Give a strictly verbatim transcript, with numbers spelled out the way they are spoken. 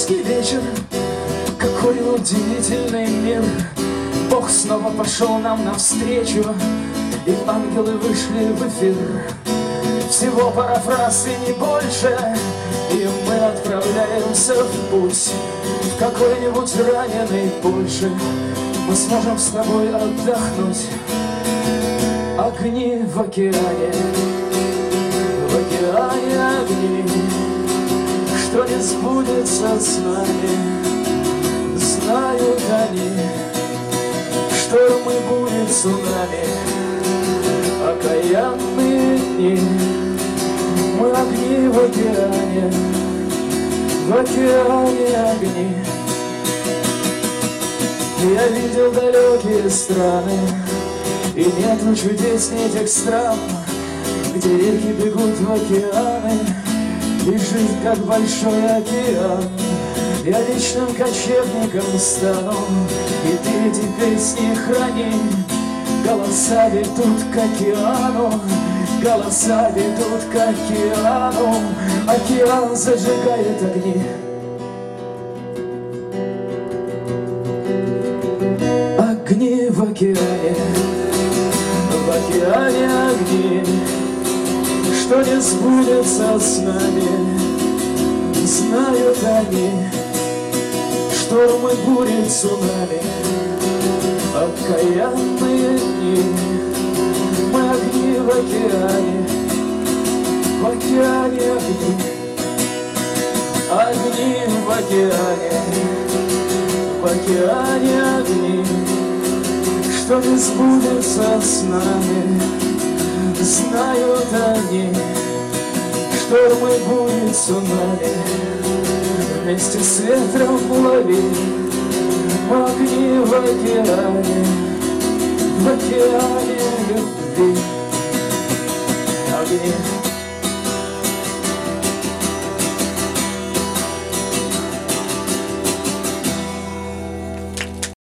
Ноябрьский вечер, какой удивительный мир. Бог снова пошел нам навстречу, и ангелы вышли в эфир. Всего пара фраз и не больше, и мы отправляемся в путь. В какой-нибудь раненой Польше мы сможем с тобой отдохнуть. Огни в океане, в океане огни, что не сбудется с нами, знают они. Штормы, бури, цунами, окаянные дни. Мы огни в океане, в океане огни. Я видел далекие страны, и нету чудесней тех стран, где реки бегут в океаны, и жизнь как большой океан. Я вечным кочевником стану, и ты эти песни храни. Голоса ведут к океану, голоса ведут к океану. Океан зажигает огни. Огни в океане, в океане огни, что не сбудется с нами, знают они. Штормы, бури, цунами, окаянные дни. Мы огни в океане, в океане огни. Огни в океане, в океане огни, что не сбудется с нами, знают они. Штормы, бури, цунами, вместе с ветром лови. Мы огни в океане, в океане любви. Огни.